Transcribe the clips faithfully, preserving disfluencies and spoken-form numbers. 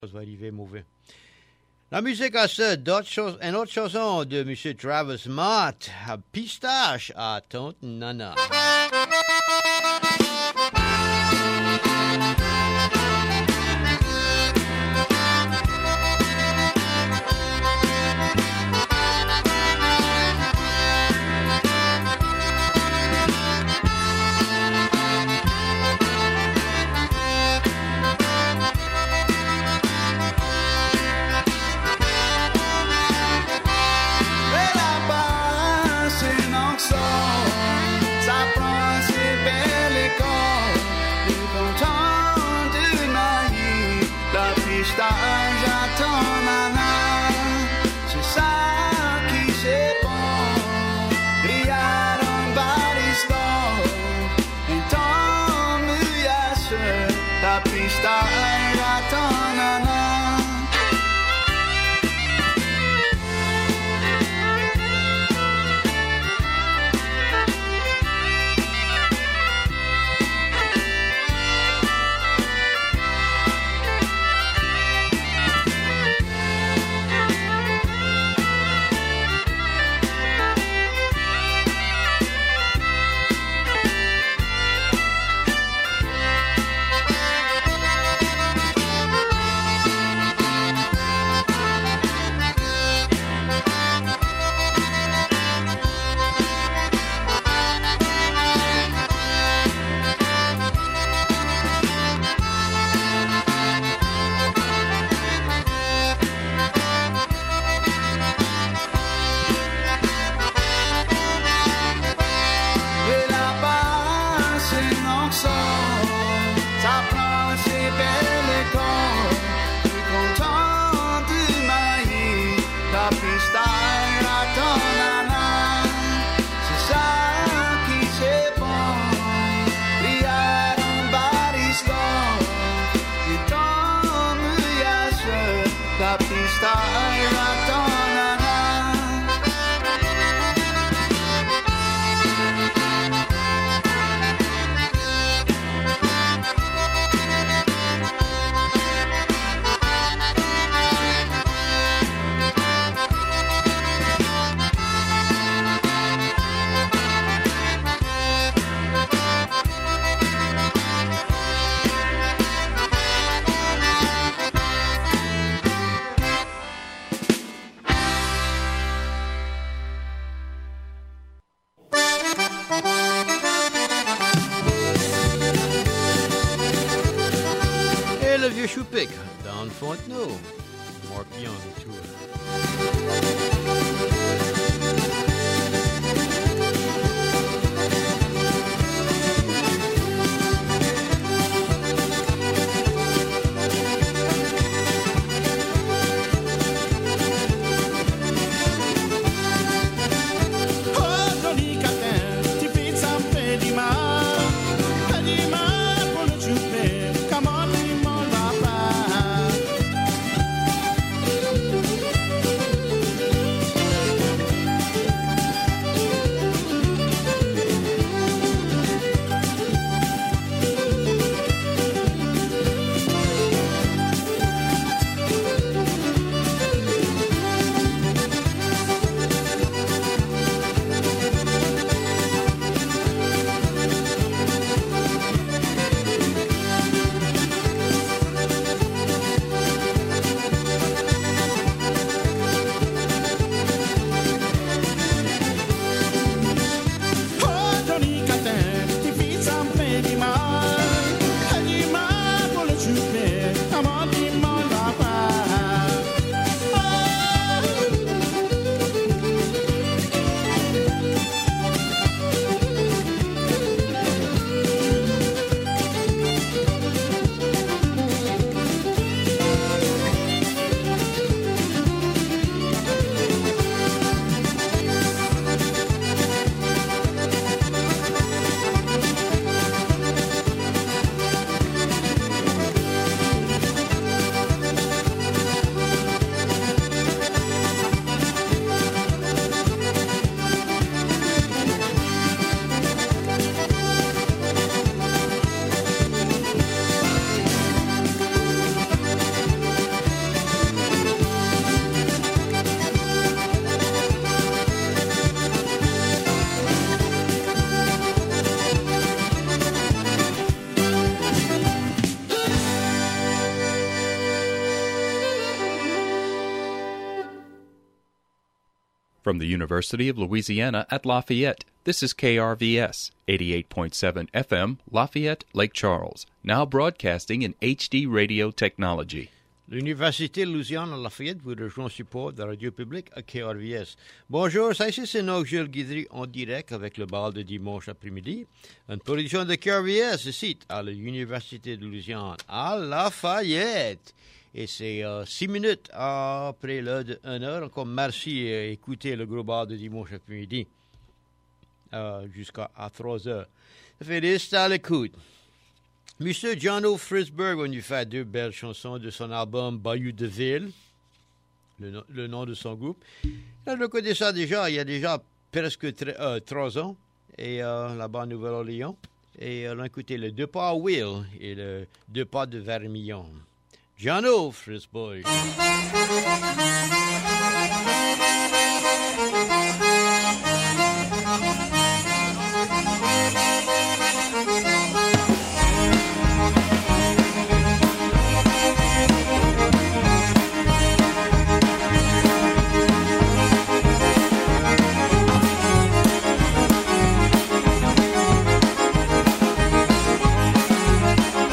Ça va arriver mauvais. La musique à ça, d'autres choses, une autre chanson de M. Travis Mott, Pistache à Tante Nana. Choupic, dans Fontenot, Mark Young Tour. Come on, From the University of Louisiana at Lafayette, this is K R V S, eighty-eight point seven F M, Lafayette, Lake Charles, now broadcasting in H D radio technology. L'Université de Louisiane à Lafayette vous rejoint en support de la radio publique à K R V S. Bonjour, ça ici c'est Noël Jules Guidry en direct avec le bal de dimanche après-midi. Une production de K R V S ici à l'Université de Louisiane à Lafayette. Et c'est euh, six minutes après l'heure de une heure. Encore merci d'écouter le gros bal de dimanche après-midi euh, jusqu'à à trois heures. Ça fait des à l'écoute. Monsieur Jono Frisberg va nous faire deux belles chansons de son album Bayou de Ville, le, no- le nom de son groupe. Là, je connais ça déjà, il y a déjà presque tre- euh, trois ans, et euh, là-bas en Nouvelle-Orléans. Et euh, on a écouté le Deux pas à Will et le Deux pas de Vermillon. Jono Frisberg.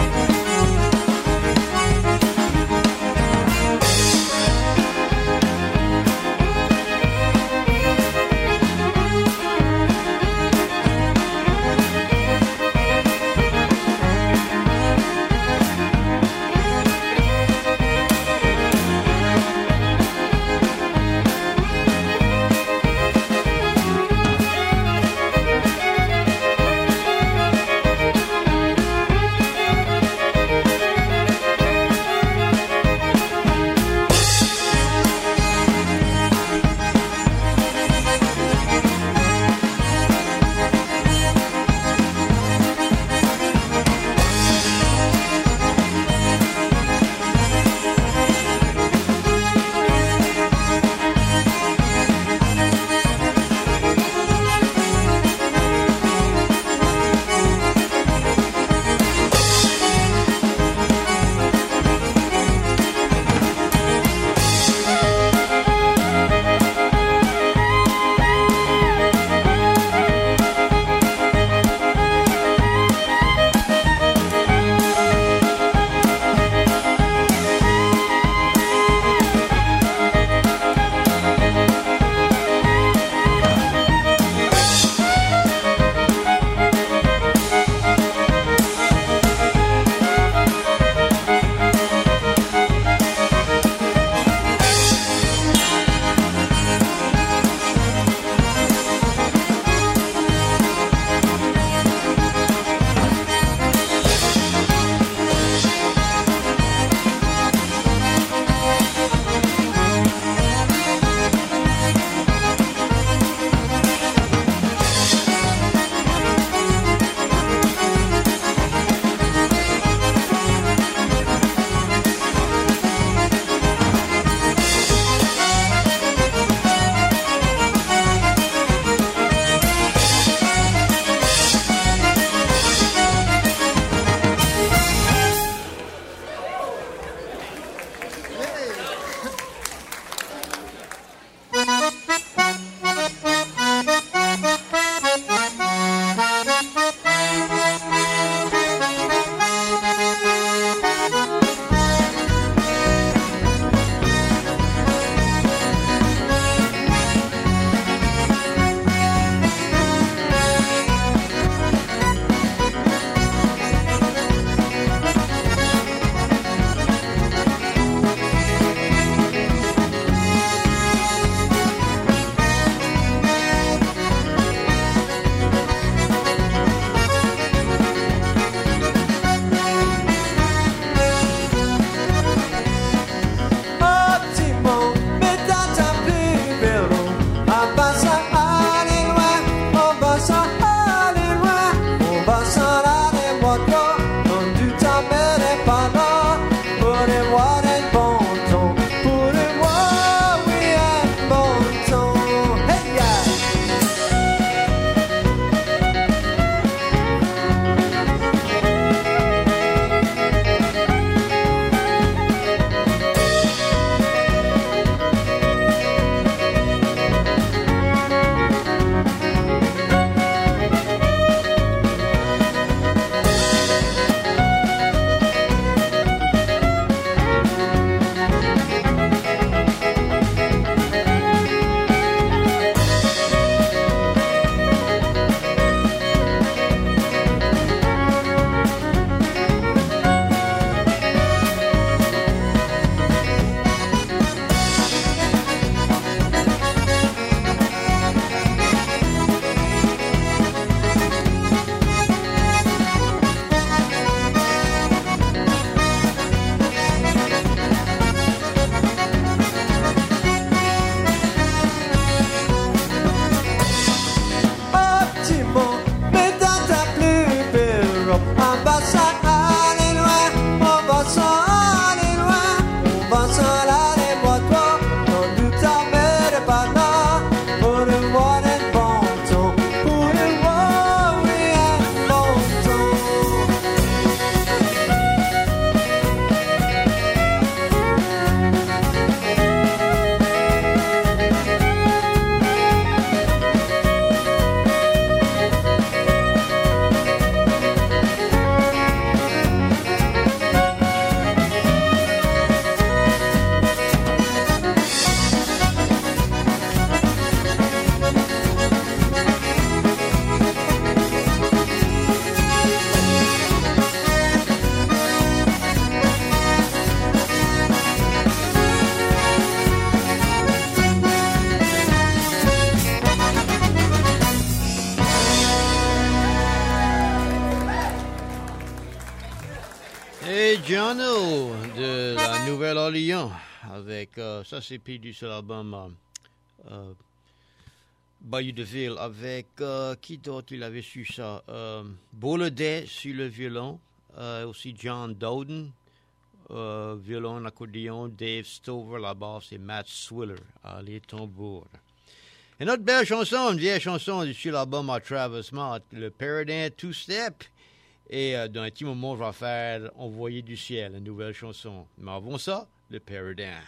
Thank Jono de la Nouvelle-Orléans avec euh, ça c'est pris sur l'album euh, euh, Bayou de Ville avec euh, qui d'autre il avait su ça euh, Bolodet sur le violon, euh, aussi John Dowden euh, violon, accordéon, Dave Stover la basse et Matt Swiller à les tambours. Une autre belle chanson, une vieille chanson sur l'album à Travis Mott, le Paradin Two Step. Et euh, dans un petit moment, je vais faire Envoyer du ciel, une nouvelle chanson. Mais avant ça, le Paradin.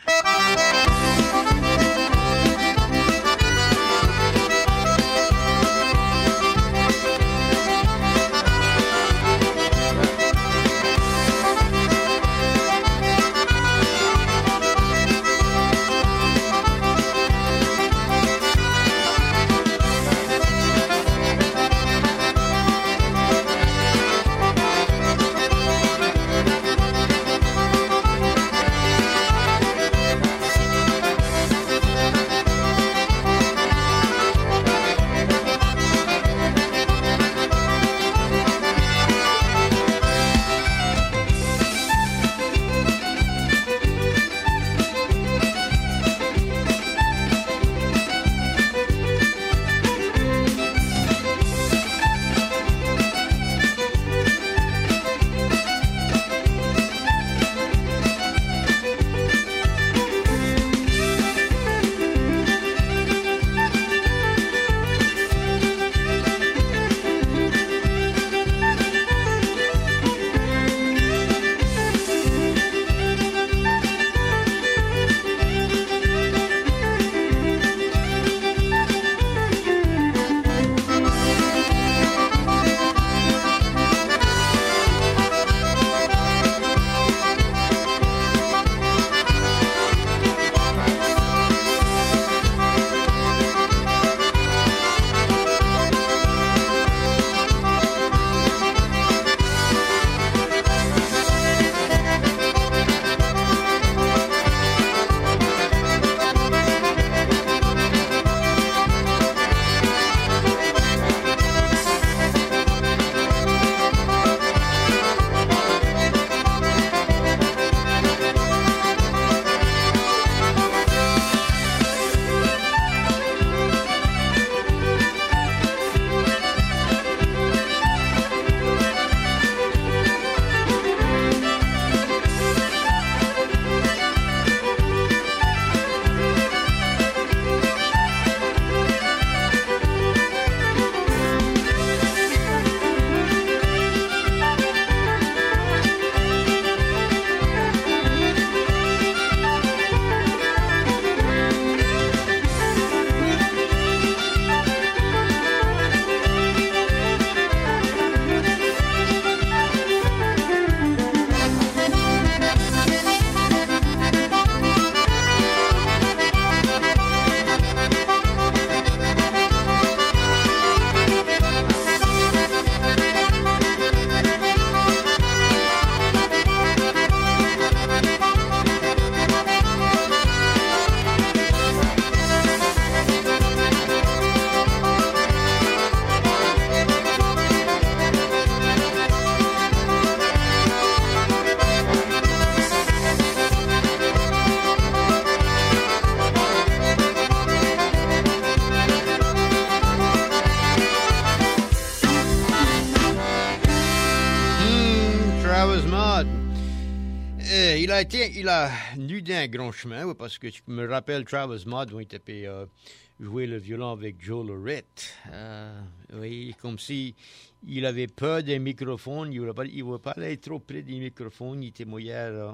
Il a été, il a nudé un grand chemin, ouais, parce que je me rappelle Travis Mott, où il était euh, jouer le violon avec Joe Lorette. Euh, oui, comme si il avait peur des microphones, il ne voulait pas aller trop près des microphones, il était moyen euh,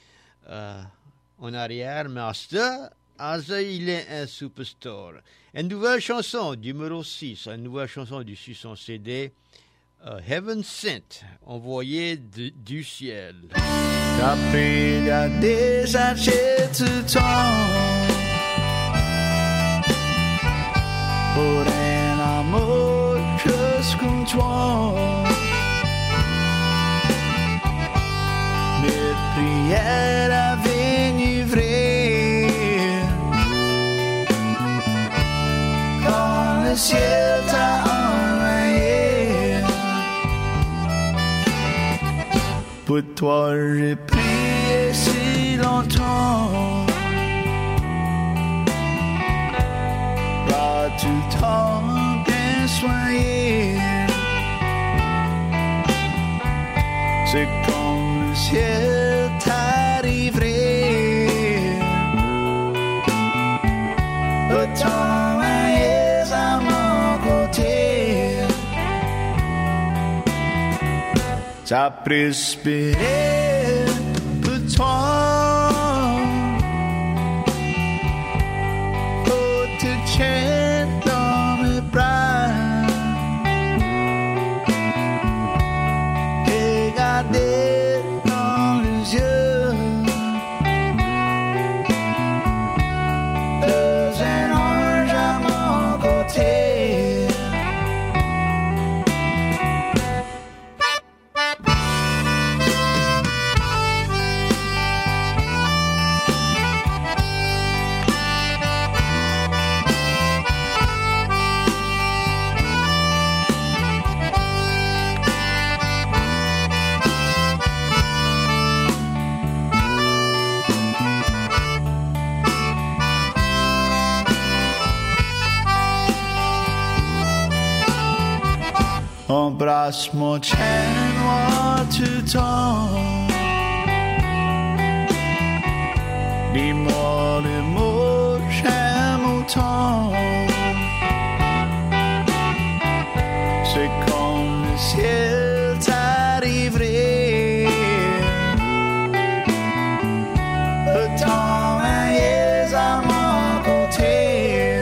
euh, en arrière, mais à ça, à ça, il est un superstar. Une nouvelle chanson, numéro six, une nouvelle chanson du sur son C D, Uh, Heaven Sent, envoyé de, du ciel. J'appris à désacher tout temps pour un amour juste comme toi. Mes prières avaient enivré quand le ciel t'a envoyé. Pour toi j'ai prié si longtemps. Vas-tu t'en bien soigner? C'est comme le ciel t'arriverait. Le temps est à mon côté. Ça prospéré pour toi. Oh, te tiens dans mes bras. Et garder dans les yeux. Deux anges à mon côté. Embrasse mon chien noir tout le temps. Dis-moi les mots, j'aime autant. C'est comme le ciel t'arriverait. Le temps est à mon côté.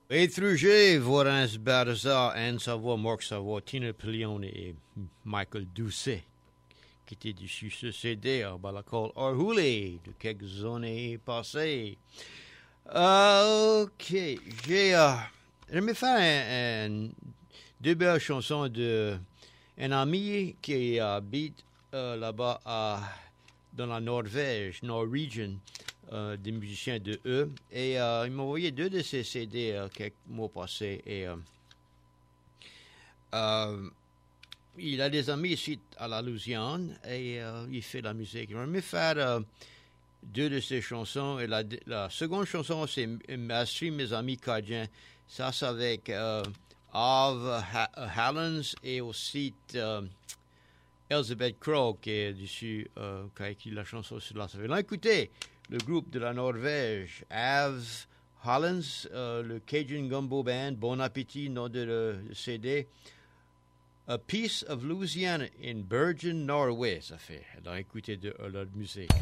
Étranger, Vorens Barza, Anne Savoie, Marc Savoie, Tina Pillion et Michael Doucet, qui étaient dessus ce C D à Balacol Orhuli de quelques années passées. Uh, ok, j'ai uh, j'aimerais faire un, un, deux belles chansons de un ami qui habite uh, là-bas à, dans la Norvège, Norwegian. Euh, des musiciens de eux. Et euh, il m'a envoyé deux de ces C D euh, quelques mois passés. Et euh, euh, il a des amis ici à la Louisiane et euh, il fait la musique. Il m'a faire euh, deux de ses chansons. Et la, la seconde chanson, c'est Mastery, mes amis cadiens. Ça, c'est avec euh, Av Hallens et aussi euh, Elizabeth Crow qui est dessus, euh, qui a écrit la chanson sur la saveur. Écoutez, le groupe de la Norvège, Av Hallens, euh, le Cajun Gumbo Band, Bon Appétit, nom de le C D, A Piece of Louisiana in Bergen, Norway, ça fait. Alors écoutez de, de leur musique.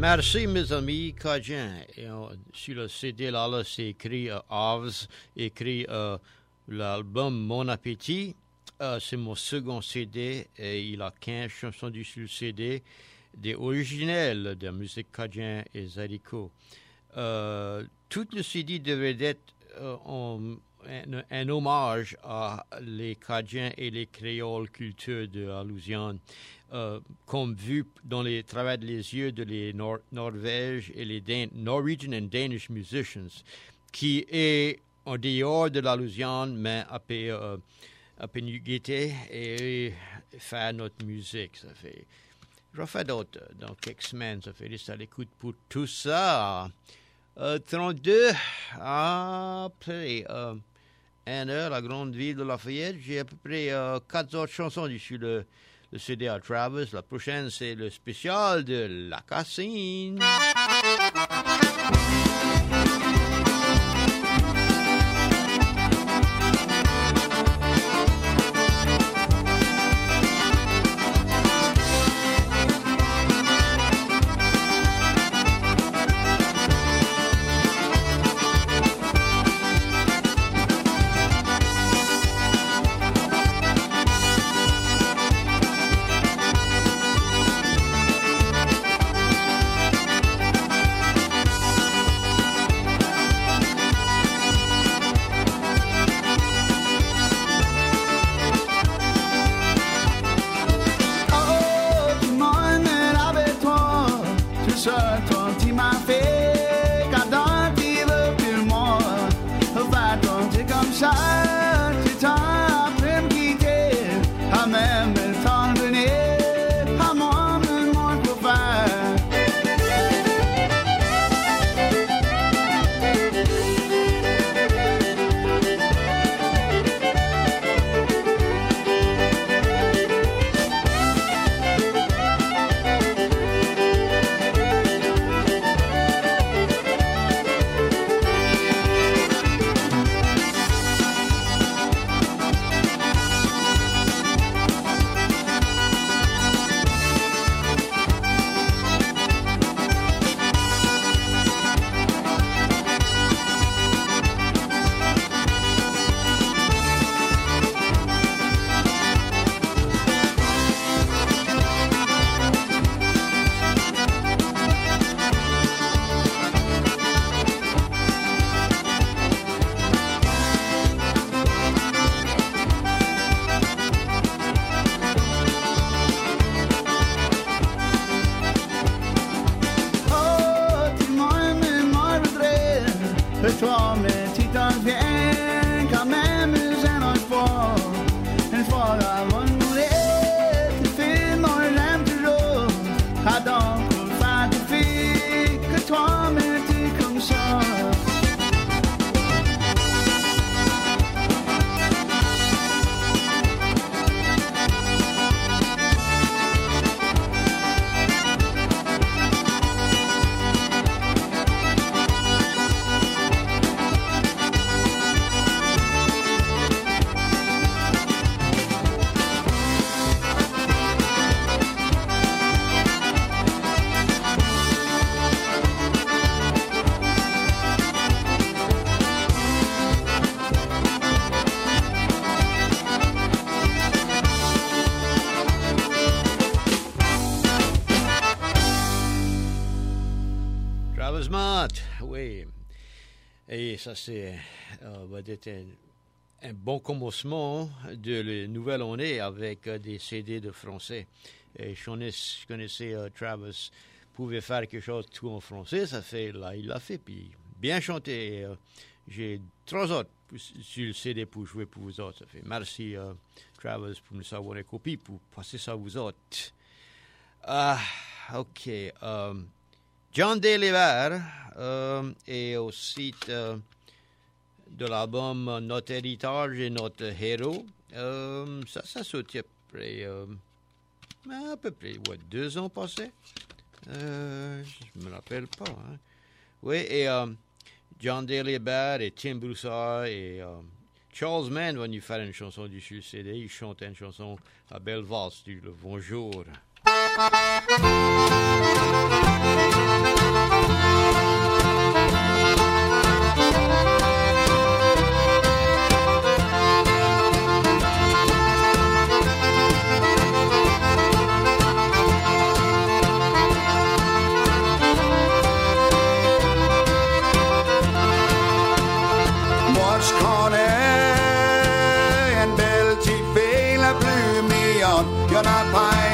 Merci, mes amis Cajuns. Et on, sur le C D, là, là c'est écrit euh, Avs, écrit euh, l'album Mon Appétit. Euh, c'est mon second C D et il a quinze chansons du sur le C D, des originels de musique Cajun et Zydeco. Euh, tout le C D devrait être euh, en, un, un hommage à les Cajuns et les créoles culture de la Louisiane. Euh, comme vu dans les travaux de les yeux de les Nor- Norvège et les Dan- Norwegian and Danish musicians, qui est en dehors de la Louisiane, mais à peu, euh, à peu nous guetter et faire notre musique. Ça fait, je vais faire d'autres dans quelques semaines. Ça fait rester à l'écoute pour tout ça. Euh, trente-deux, après euh, une heure, la grande ville de Lafayette, j'ai à peu près euh, quatre autres chansons sur le le C D à Travis. La prochaine, c'est le spécial de La Cassine. Oui. Et ça, c'est euh, va être un, un bon commencement de la nouvelle année avec euh, des C D de français. Et je connaissais, je connaissais euh, Travis pouvait faire quelque chose tout en français. Ça fait, là, il l'a fait, puis bien chanté. Et, euh, j'ai trois autres sur le C D pour jouer pour vous autres. Ça fait merci, euh, Travis, pour nous avoir une copie, pour passer ça à vous autres. Ah, OK. Um, John Deliver euh, et aussi euh, de l'album Notre héritage et notre héros. Euh, ça, ça sortit à peu près, euh, à peu près ouais, deux ans passés. Euh, je ne me rappelle pas. Hein. Oui, et euh, John Deliver et Tim Broussard et euh, Charles Mann vont nous faire une chanson du C D. Ils chantent une chanson à belle valse du Le Bonjour. Thank you.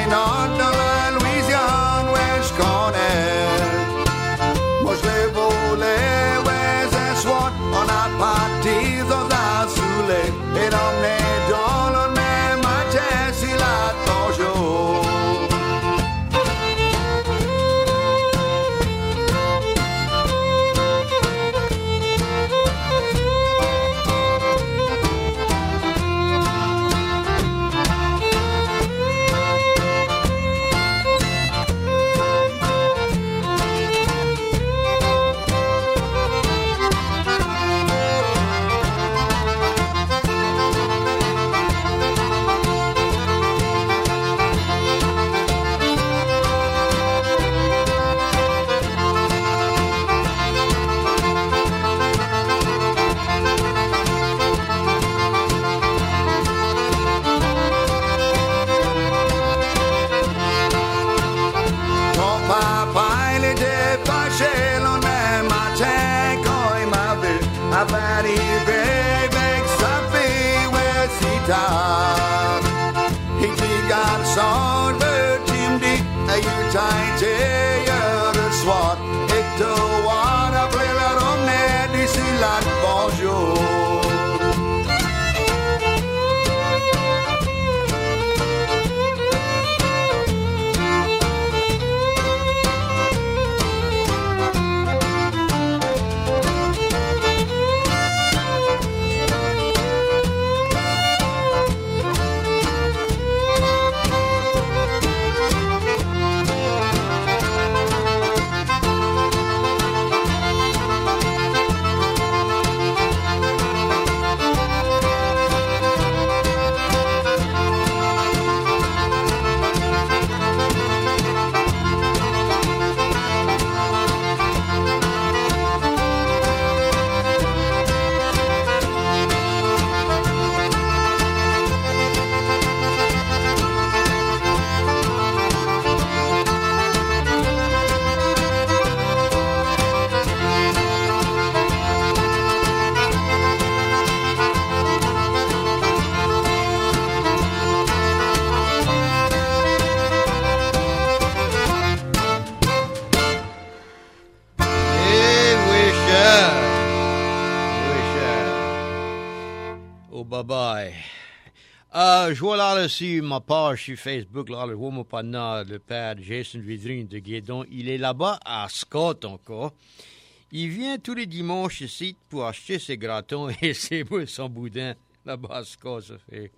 nord dans la Louisiane, ouais, je connais. Moi, je l'ai volé, ouais, ce soir, on a parti dans la soulée et l'emmené dans le même matin, si la toujours. Bye-bye. Euh, je vois là sur ma page sur Facebook, là, le vois mon partenaire, le père Jason Vidrine de Guédon. Il est là-bas à Scott encore. Il vient tous les dimanches ici pour acheter ses gratons et ses, son boudin là-bas à Scott, ça fait.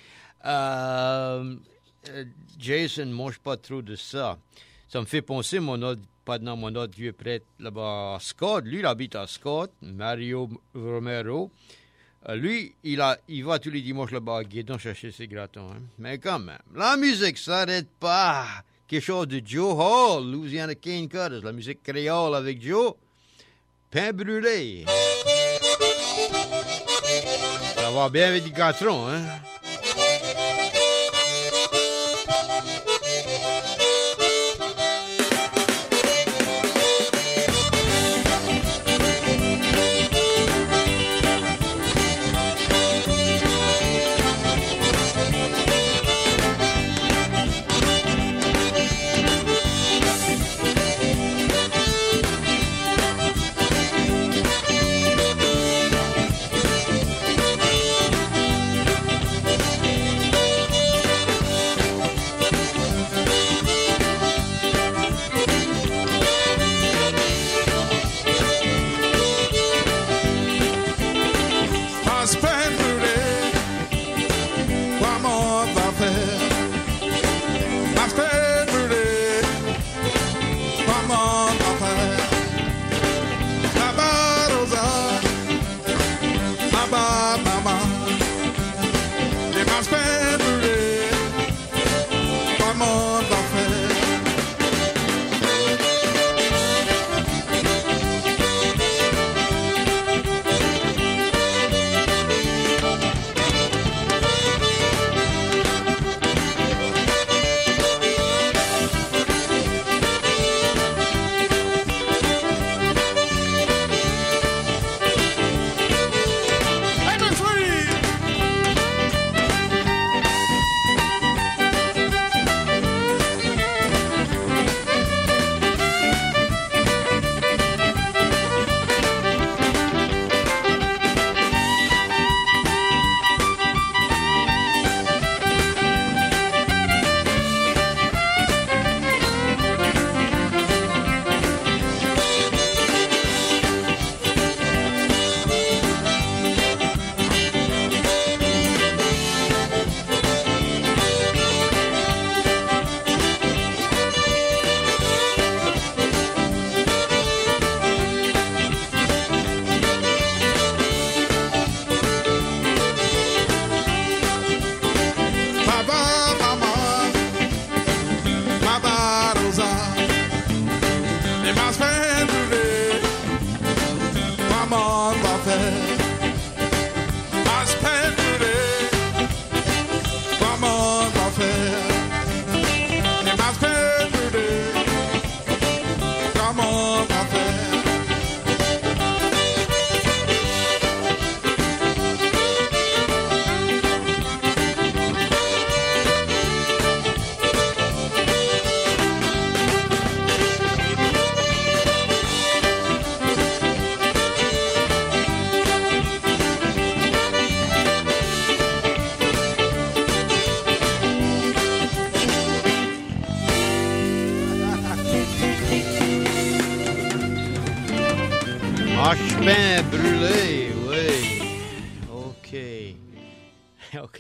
Euh, Jason ne mange pas trop de ça. Ça me fait penser, mon autre partenaire, mon autre vieux prêtre là-bas à Scott. Lui, il habite à Scott, Mario Romero. Euh, lui, il, a, il va tous les dimanches là-bas à Guédon chercher ses gratons. Hein. Mais quand même, la musique s'arrête pas. Quelque chose de Joe Hall, Louisiana Cane Cutters, la musique créole avec Joe. Pain brûlé. Ça va bien avec du gâteron, hein?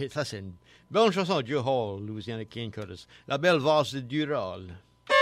OK, ça c'est une bonne chanson, Joe Hall, Louisiana King Curtis. La belle valse de Dural.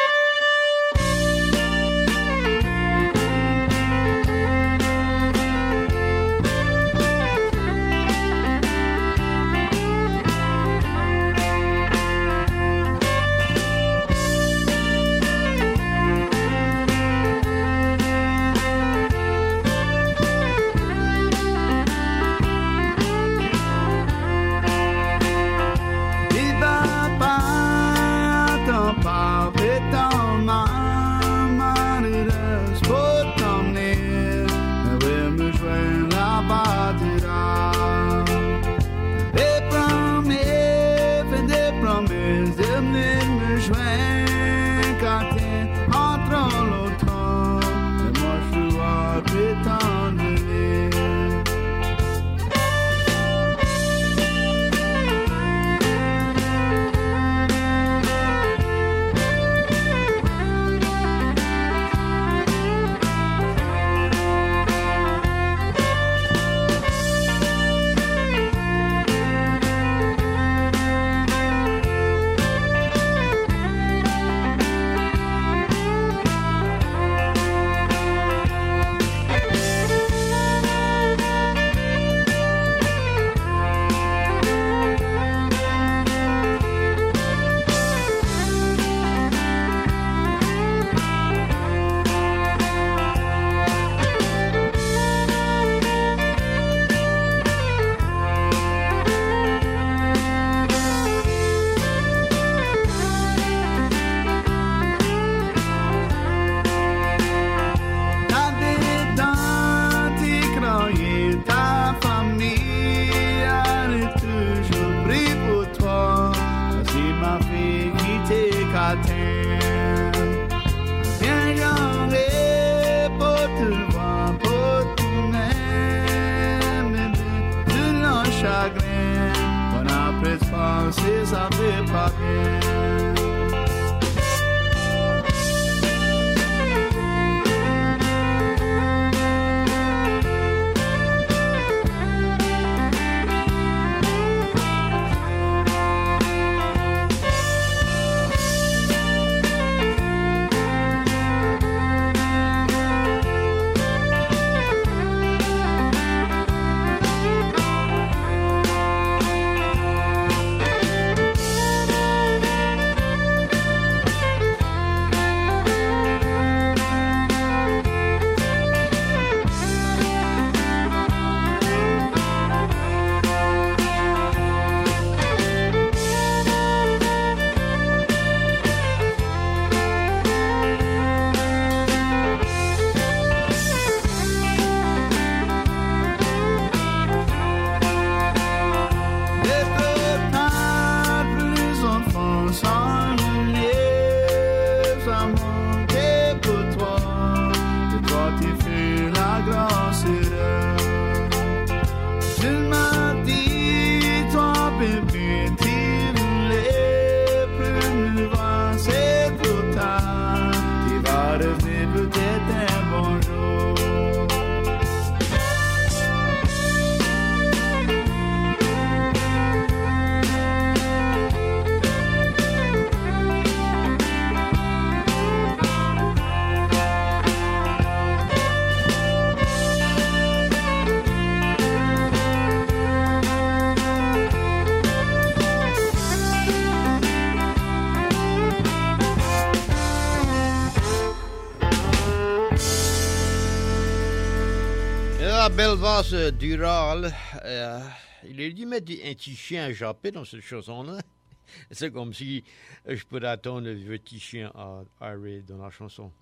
Belle valse Dural, euh, il a dû mettre un petit chien à japper dans cette chanson-là. C'est comme si je pourrais attendre le petit chien à arrêter dans la chanson.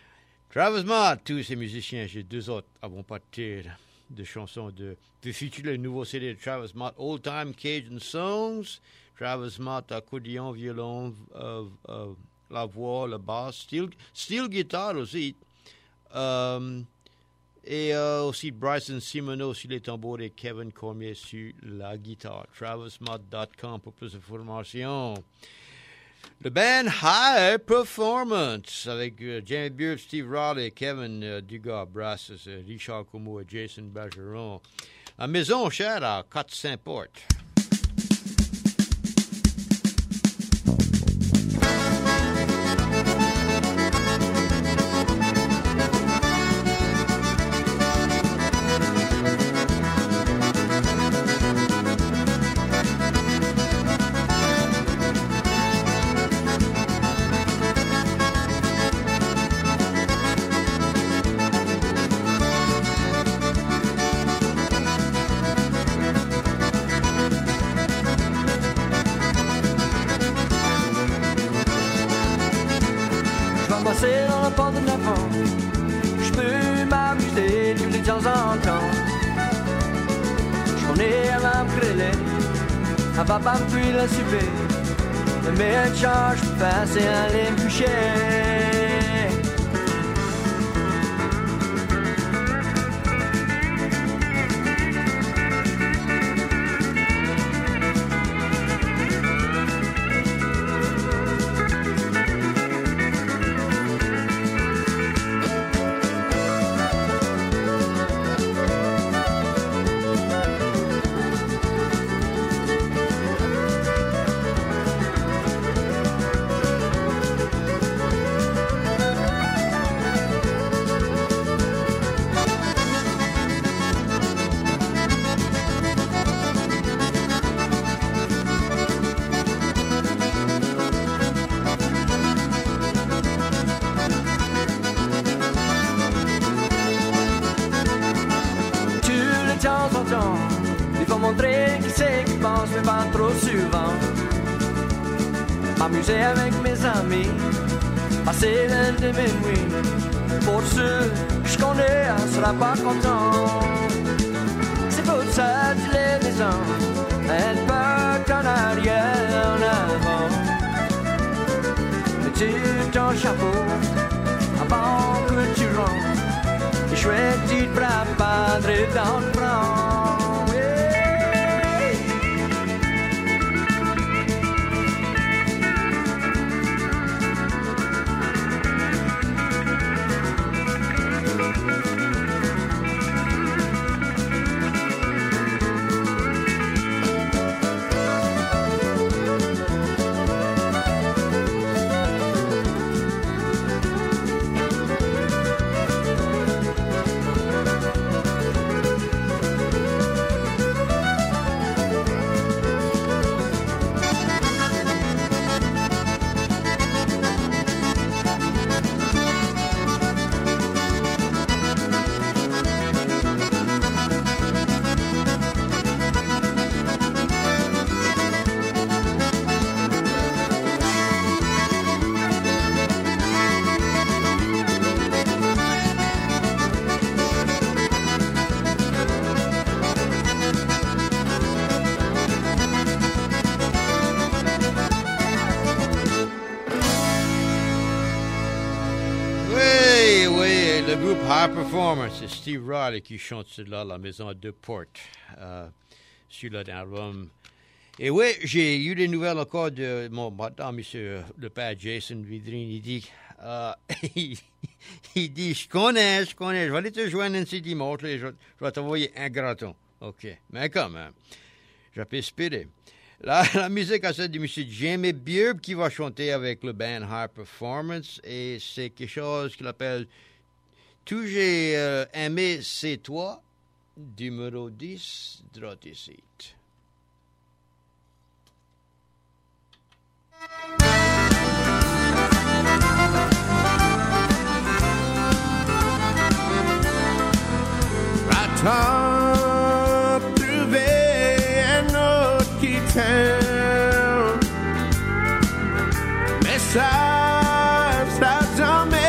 Travis Mott, tous ces musiciens, j'ai deux autres avant partir de chansons de, de feature le nouveau C D de Travis Mott, Old Time Cajun Songs. Travis Mott, accordéon, violon, euh, euh, la voix, la basse, steel, steel guitare aussi. Euh, Et euh, aussi Bryson Simoneau sur les tambours et Kevin Cormier sur la guitare. travis mott dot com pour plus d'informations. Le band High Performance avec euh, Jamie Beard, Steve Raleigh et Kevin euh, Dugas, Brasses, euh, Richard Comeau et Jason Bergeron. La maison chère à Côte-Saint-Port. passer dans la porte de l'avant. Je peux m'amuser tous les temps en temps. Je connais à ma crélée, à papa puis la souper. Le meilleur charge pour passer à l'emboucher. M'amuser avec mes amis, passer l'un de minuit. Pour ceux que je connais, on sera pas content. C'est pour ça que les maisons, elles partent en arrière, en avant. Mets-tu ton chapeau avant que tu rentres? Et chouette, tu te prépares dans le franc. High Performance, c'est Steve Riley qui chante cela, la maison de Porte, euh, sur l'album. Et oui, j'ai eu des nouvelles encore de mon battant, monsieur le père Jason Vidrine. Il dit, euh, il, il dit, je connais, je connais, je vais aller te joindre ici dimanche, je, je vais t'envoyer un graton. OK, mais quand même, je peux espérer. La, la musique à celle de monsieur Jamie Beard qui va chanter avec le band High Performance, et c'est quelque chose qu'il appelle Tout j'ai euh, aimé, c'est toi, numéro dix, drôle ici. Va-t'en trouver un autre qui t'aime, mais ça, ça jamais.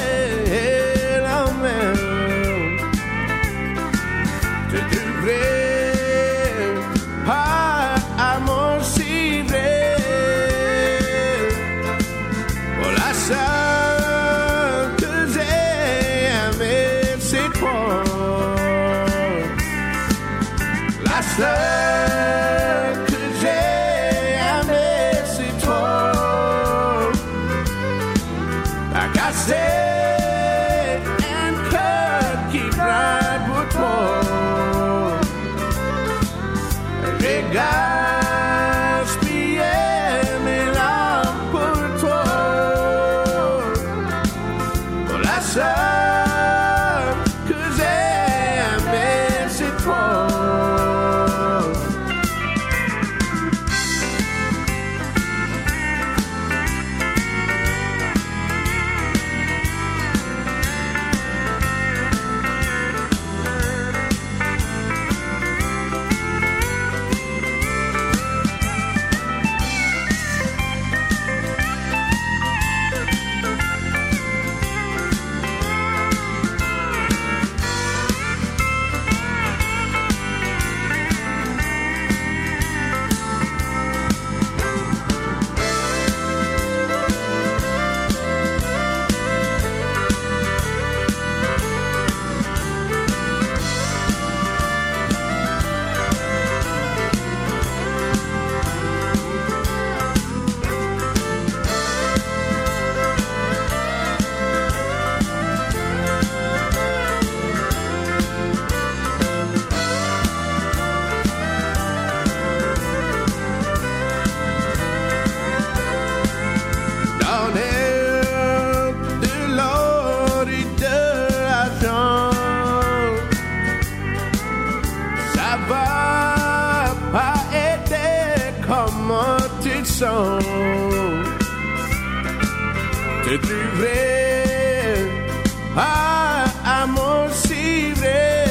Seul que j'ai aimé, c'est toi. T'as cassé un cœur qui brille pour toi. J'ai gaspillé mes larmes pour toi. Pour la seule que j'ai aimé, c'est toi. C'est plus vrai, ah, amour si vrai.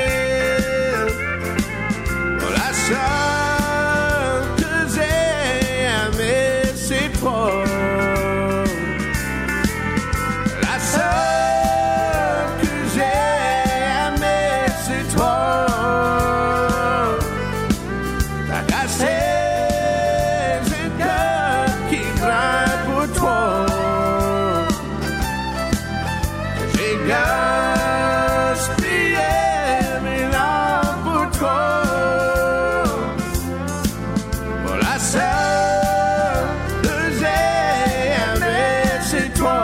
La seule que j'ai aimée, c'est toi. La seule que j'ai aimée, c'est toi. T'as cassé un cœur qui craint pour toi. J'ai gaspillé mes larmes pour toi. Pour la seule que j'ai aimée, c'est toi.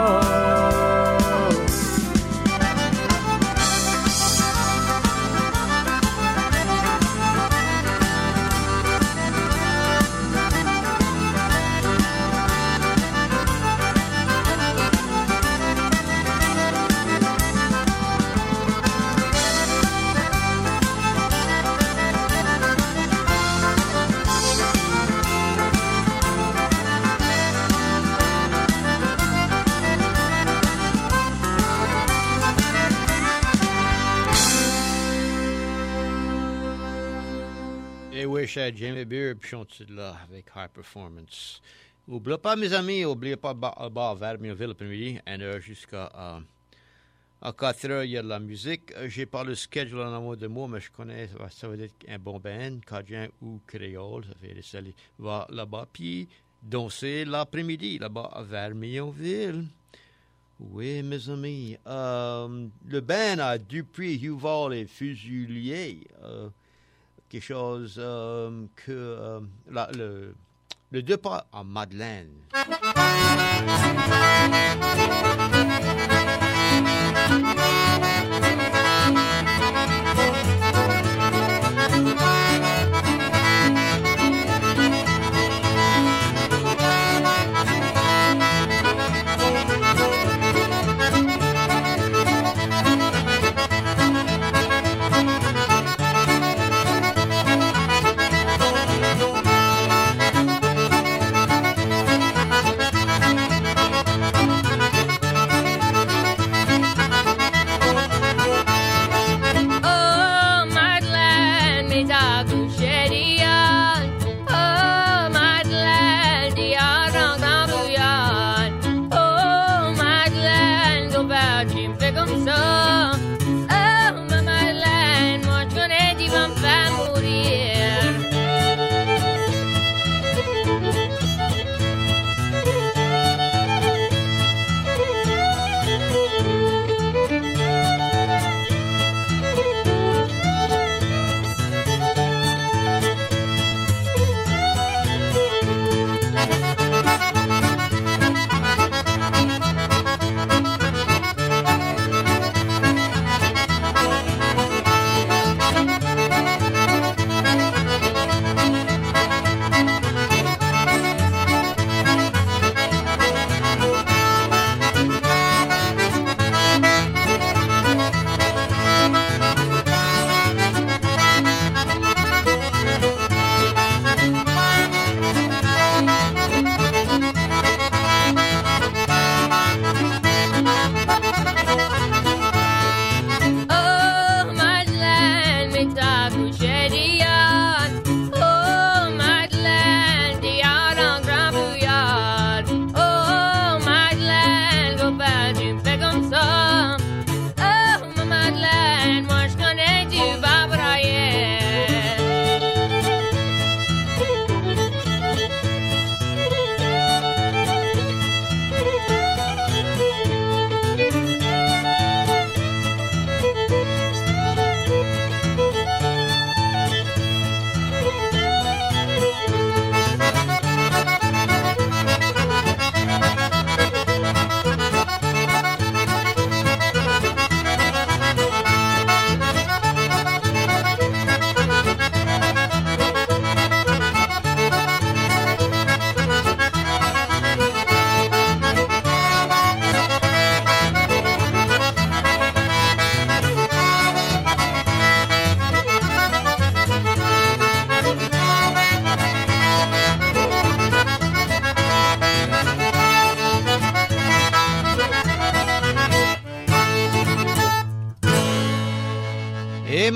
Et oui, cher Jamie Beer, puis chanter de là avec High Performance. N'oubliez pas, mes amis, n'oubliez pas le bar vers Millville l'après-midi, une heure jusqu'à euh, à quatre heures, il y a de la musique. Euh, J'ai pas le schedule en amour de mots, mais je connais, ça va, ça va être un bon band, Cajun ou Créole, ça fait des aller va là-bas, puis danser l'après-midi, là-bas vers Millville. Oui, mes amis, euh, le band a Dupuis, Huval et Fusilier. Euh, quelque chose euh, que euh, la, le, le départ en Madeleine.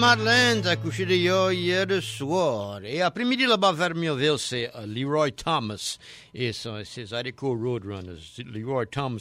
Madeleine a couché dehors hier soir. Et après-midi, là-bas, vers Millville, c'est uh, Leroy Thomas et son, ses haricots Roadrunners. Leroy Thomas